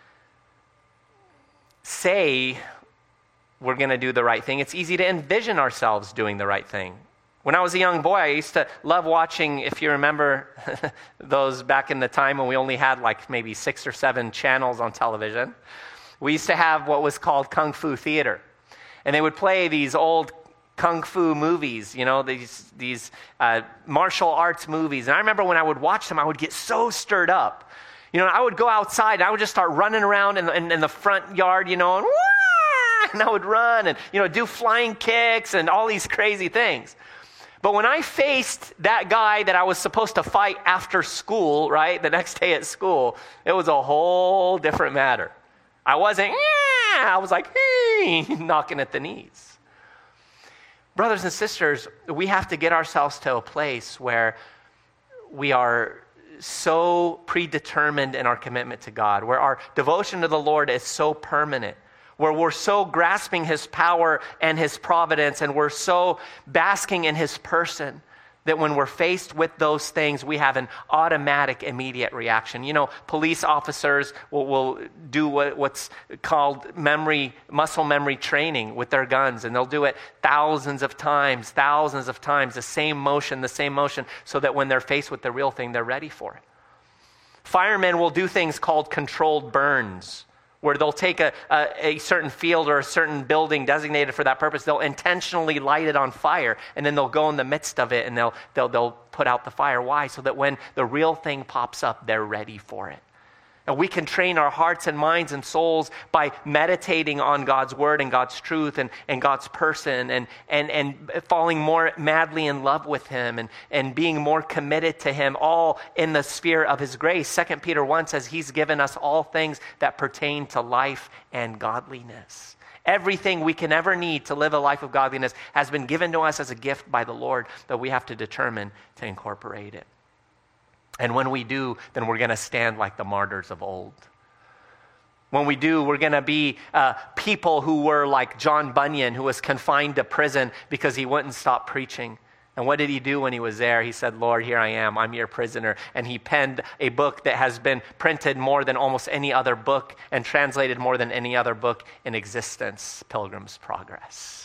say we're going to do the right thing. It's easy to envision ourselves doing the right thing. When I was a young boy, I used to love watching, if you remember those back in the time when we only had like maybe 6 or 7 channels on television. We used to have what was called Kung Fu Theater. And they would play these old Kung Fu movies, these martial arts movies. And I remember when I would watch them, I would get so stirred up. I would go outside and I would just start running around in the front yard, and I would run and, do flying kicks and all these crazy things. But when I faced that guy that I was supposed to fight after school, right, the next day at school, it was a whole different matter. I wasn't, I was like, knocking at the knees. Brothers and sisters, we have to get ourselves to a place where we are so predetermined in our commitment to God, where our devotion to the Lord is so permanent, where we're so grasping his power and his providence, and we're so basking in his person that when we're faced with those things, we have an automatic, immediate reaction. Police officers will do what's called muscle memory training with their guns, and they'll do it thousands of times, the same motion, so that when they're faced with the real thing, they're ready for it. Firemen will do things called controlled burns, where they'll take a certain field or a certain building designated for that purpose. They'll intentionally light it on fire, and then they'll go in the midst of it, and they'll put out the fire. Why? So that when the real thing pops up, they're ready for it. And we can train our hearts and minds and souls by meditating on God's word and God's truth and God's person and falling more madly in love with him and being more committed to him, all in the sphere of his grace. 2 Peter 1 says he's given us all things that pertain to life and godliness. Everything we can ever need to live a life of godliness has been given to us as a gift by the Lord, that we have to determine to incorporate it. And when we do, then we're going to stand like the martyrs of old. When we do, we're going to be people who were like John Bunyan, who was confined to prison because he wouldn't stop preaching. And what did he do when he was there? He said, Lord, here I am. I'm your prisoner. And he penned a book that has been printed more than almost any other book and translated more than any other book in existence, Pilgrim's Progress.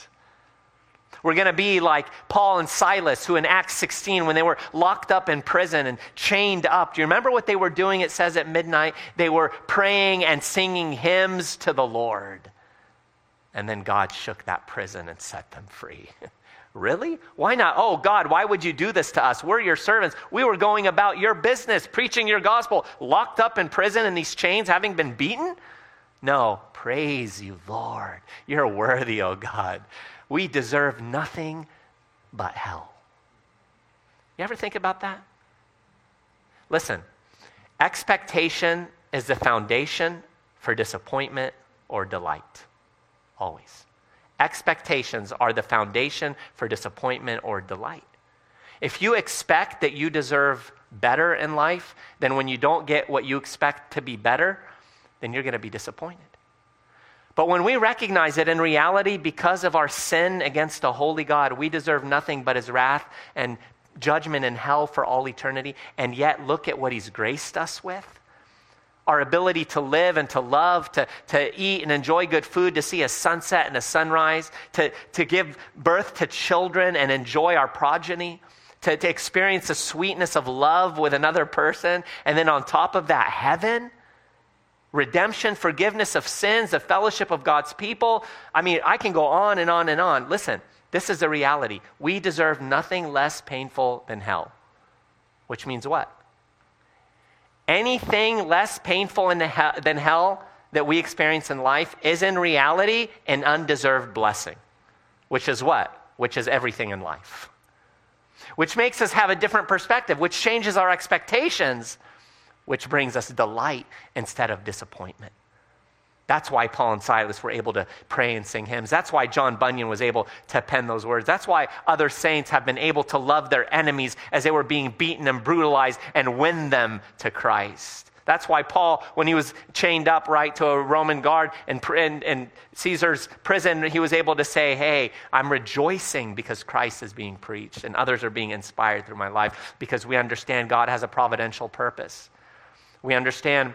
We're going to be like Paul and Silas, who in Acts 16, when they were locked up in prison and chained up, do you remember what they were doing? It says at midnight, they were praying and singing hymns to the Lord. And then God shook that prison and set them free. Really? Why not? Oh, God, why would you do this to us? We're your servants. We were going about your business, preaching your gospel, locked up in prison in these chains, having been beaten? No, praise you, Lord. You're worthy, oh God. We deserve nothing but hell. You ever think about that? Listen, expectation is the foundation for disappointment or delight. Always. Expectations are the foundation for disappointment or delight. If you expect that you deserve better in life, then when you don't get what you expect to be better, then you're going to be disappointed. But when we recognize that in reality, because of our sin against a holy God, we deserve nothing but his wrath and judgment in hell for all eternity, and yet look at what he's graced us with. Our ability to live and to love, to eat and enjoy good food, to see a sunset and a sunrise, to give birth to children and enjoy our progeny, to experience the sweetness of love with another person, and then on top of that, heaven, redemption, forgiveness of sins, the fellowship of God's people. I mean, I can go on and on and on. Listen, this is the reality. We deserve nothing less painful than hell. Which means what? Anything less painful than hell that we experience in life is in reality an undeserved blessing. Which is what? Which is everything in life. Which makes us have a different perspective, which changes our expectations, which brings us delight instead of disappointment. That's why Paul and Silas were able to pray and sing hymns. That's why John Bunyan was able to pen those words. That's why other saints have been able to love their enemies as they were being beaten and brutalized and win them to Christ. That's why Paul, when he was chained up right to a Roman guard in Caesar's prison, he was able to say, hey, I'm rejoicing because Christ is being preached and others are being inspired through my life, because we understand God has a providential purpose. We understand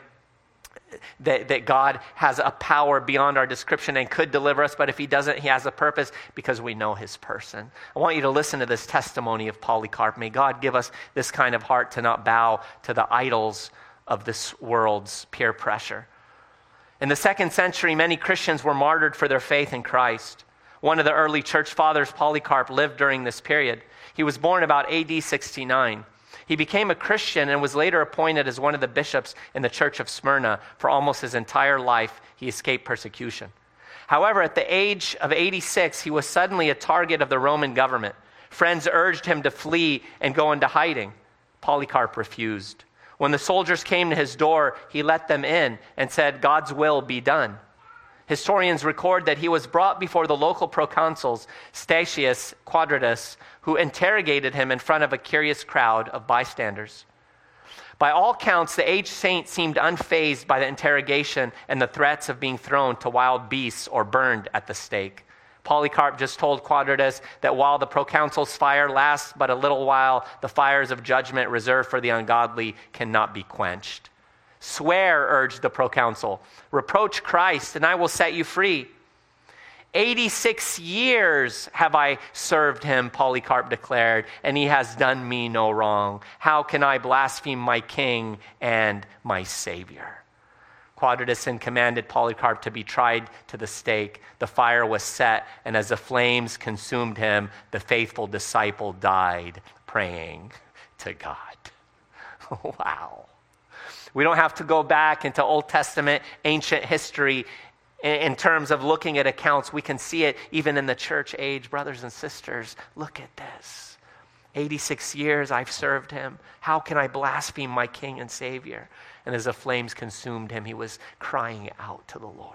that God has a power beyond our description and could deliver us, but if he doesn't, he has a purpose because we know his person. I want you to listen to this testimony of Polycarp. May God give us this kind of heart to not bow to the idols of this world's peer pressure. In the 2nd century, many Christians were martyred for their faith in Christ. One of the early church fathers, Polycarp, lived during this period. He was born about AD 69. He became a Christian and was later appointed as one of the bishops in the church of Smyrna. For almost his entire life, he escaped persecution. However, at the age of 86, he was suddenly a target of the Roman government. Friends urged him to flee and go into hiding. Polycarp refused. When the soldiers came to his door, he let them in and said, God's will be done. Historians record that he was brought before the local proconsuls, Statius Quadratus, who interrogated him in front of a curious crowd of bystanders. By all counts, the aged saint seemed unfazed by the interrogation and the threats of being thrown to wild beasts or burned at the stake. Polycarp just told Quadratus that while the proconsul's fire lasts but a little while, the fires of judgment reserved for the ungodly cannot be quenched. Swear, urged the proconsul. Reproach Christ, and I will set you free. 86 years have I served him, Polycarp declared, and he has done me no wrong. How can I blaspheme my king and my Savior? Quadratus then commanded Polycarp to be tried to the stake. The fire was set, and as the flames consumed him, the faithful disciple died praying to God. Wow. We don't have to go back into Old Testament, ancient history in terms of looking at accounts. We can see it even in the church age. Brothers and sisters, look at this. 86 years I've served him. How can I blaspheme my King and Savior? And as the flames consumed him, he was crying out to the Lord.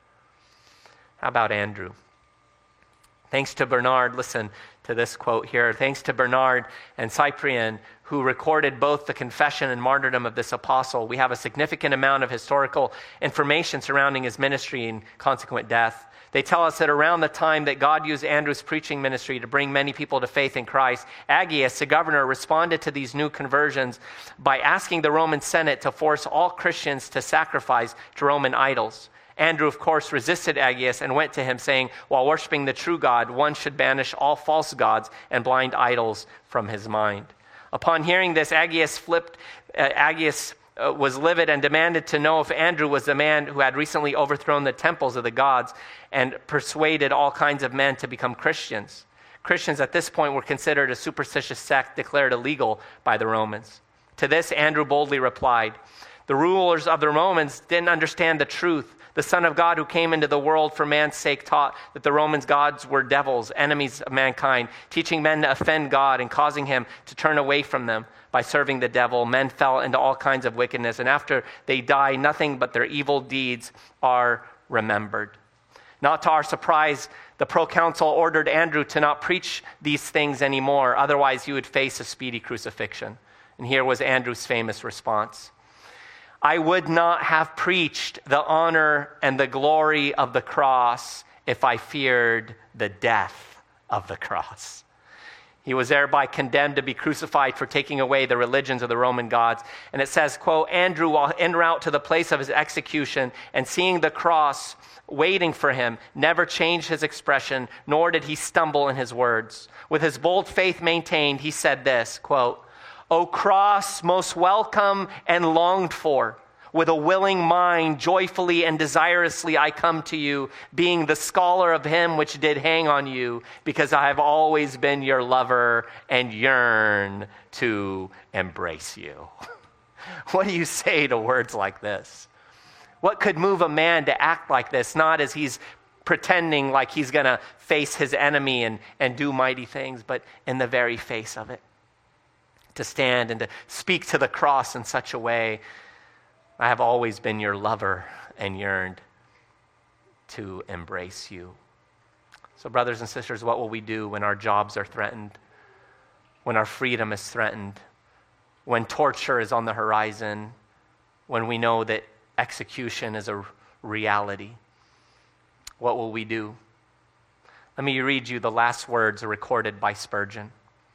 How about Andrew? Thanks to Bernard, listen to this quote here. Thanks to Bernard and Cyprian, who recorded both the confession and martyrdom of this apostle, we have a significant amount of historical information surrounding his ministry and consequent death. They tell us that around the time that God used Andrew's preaching ministry to bring many people to faith in Christ, Aggeus, the governor, responded to these new conversions by asking the Roman Senate to force all Christians to sacrifice to Roman idols. Andrew, of course, resisted Aggeus and went to him, saying, while worshiping the true God, one should banish all false gods and blind idols from his mind. Upon hearing this, Aggeus was livid and demanded to know if Andrew was the man who had recently overthrown the temples of the gods and persuaded all kinds of men to become Christians. Christians at this point were considered a superstitious sect declared illegal by the Romans. To this, Andrew boldly replied, the rulers of the Romans didn't understand the truth. The Son of God who came into the world for man's sake taught that the Romans' gods were devils, enemies of mankind, teaching men to offend God and causing him to turn away from them. By serving the devil, men fell into all kinds of wickedness, and after they die, nothing but their evil deeds are remembered. Not to our surprise, the proconsul ordered Andrew to not preach these things anymore, otherwise he would face a speedy crucifixion. And here was Andrew's famous response. I would not have preached the honor and the glory of the cross if I feared the death of the cross. He was thereby condemned to be crucified for taking away the religions of the Roman gods. And it says, quote, Andrew, while en route to the place of his execution and seeing the cross waiting for him, never changed his expression, nor did he stumble in his words. With his bold faith maintained, he said this, quote, O cross, most welcome and longed for, with a willing mind, joyfully and desirously I come to you, being the scholar of him which did hang on you, because I have always been your lover and yearn to embrace you. What do you say to words like this? What could move a man to act like this, not as he's pretending like he's going to face his enemy and do mighty things, but in the very face of it? To stand and to speak to the cross in such a way, I have always been your lover and yearned to embrace you. So brothers and sisters, what will we do when our jobs are threatened? When our freedom is threatened? When torture is on the horizon? When we know that execution is a reality? What will we do? Let me read you the last words recorded by Spurgeon.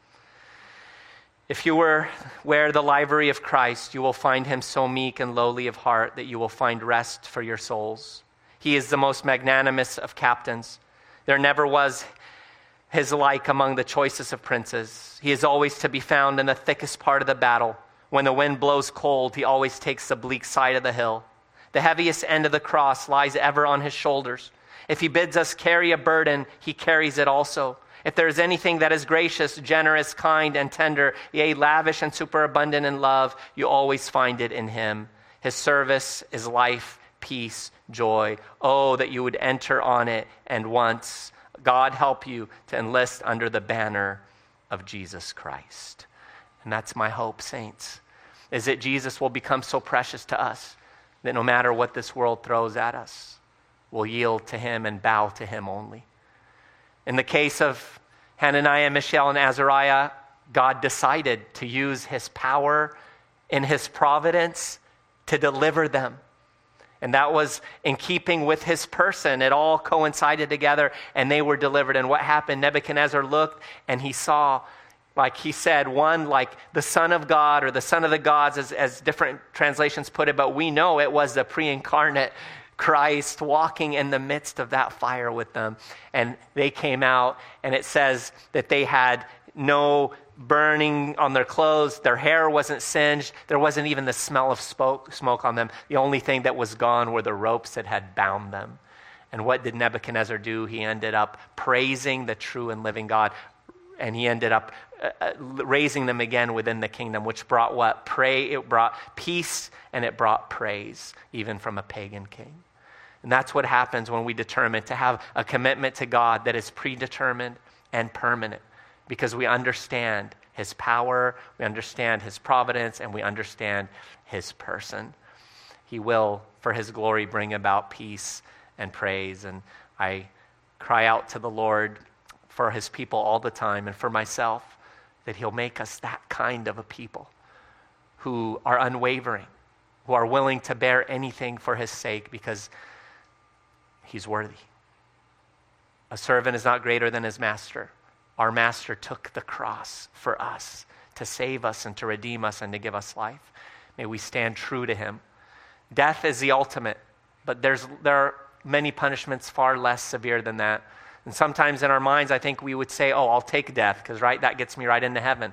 If you wear the livery of Christ, you will find him so meek and lowly of heart that you will find rest for your souls. He is the most magnanimous of captains. There never was his like among the choicest of princes. He is always to be found in the thickest part of the battle. When the wind blows cold, he always takes the bleak side of the hill. The heaviest end of the cross lies ever on his shoulders. If he bids us carry a burden, he carries it also. If there is anything that is gracious, generous, kind, and tender, yea, lavish and superabundant in love, you always find it in him. His service is life, peace, joy. Oh, that you would enter on it, and once, God help you to enlist under the banner of Jesus Christ. And that's my hope, saints, is that Jesus will become so precious to us that no matter what this world throws at us, we'll yield to him and bow to him only. In the case of Hananiah, Mishael, and Azariah, God decided to use his power in his providence to deliver them. And that was in keeping with his person. It all coincided together, and they were delivered. And what happened? Nebuchadnezzar looked, and he saw, like he said, one like the Son of God or the Son of the gods, as different translations put it, but we know it was the pre-incarnate Christ walking in the midst of that fire with them. And they came out, and it says that they had no burning on their clothes. Their hair wasn't singed. There wasn't even the smell of smoke on them. The only thing that was gone were the ropes that had bound them. And what did Nebuchadnezzar do? He ended up praising the true and living God. And he ended up raising them again within the kingdom, which brought what? It brought peace, and it brought praise, even from a pagan king. And that's what happens when we determine to have a commitment to God that is predetermined and permanent, because we understand his power, we understand his providence, and we understand his person. He will, for his glory, bring about peace and praise. And I cry out to the Lord for his people all the time, and for myself, that he'll make us that kind of a people who are unwavering, who are willing to bear anything for his sake, because he's worthy. A servant is not greater than his master. Our master took the cross for us to save us and to redeem us and to give us life. May we stand true to him. Death is the ultimate, but there are many punishments far less severe than that. And sometimes in our minds, I think we would say, oh, I'll take death, because that gets me right into heaven.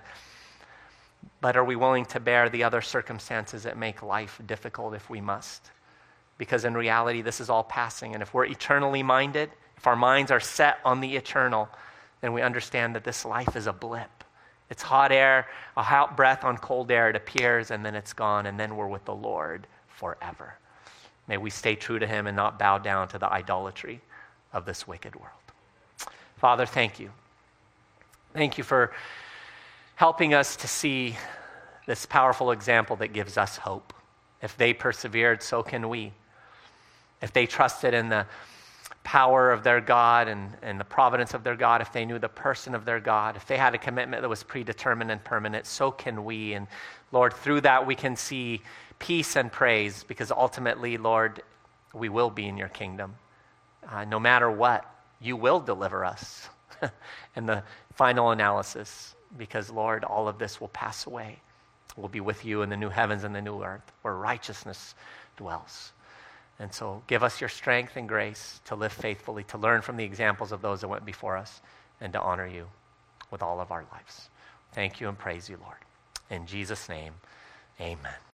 But are we willing to bear the other circumstances that make life difficult if we must? Because in reality, this is all passing. And if we're eternally minded, if our minds are set on the eternal, then we understand that this life is a blip. It's hot air, a hot breath on cold air. It appears, and then it's gone, and then we're with the Lord forever. May we stay true to him and not bow down to the idolatry of this wicked world. Father, thank you. Thank you for helping us to see this powerful example that gives us hope. If they persevered, so can we. If they trusted in the power of their God and the providence of their God, if they knew the person of their God, if they had a commitment that was predetermined and permanent, so can we. And Lord, through that we can see peace and praise, because ultimately, Lord, we will be in your kingdom. No matter what, you will deliver us in the final analysis, because, Lord, all of this will pass away. We'll be with you in the new heavens and the new earth where righteousness dwells. And so give us your strength and grace to live faithfully, to learn from the examples of those that went before us, and to honor you with all of our lives. Thank you and praise you, Lord. In Jesus' name, amen.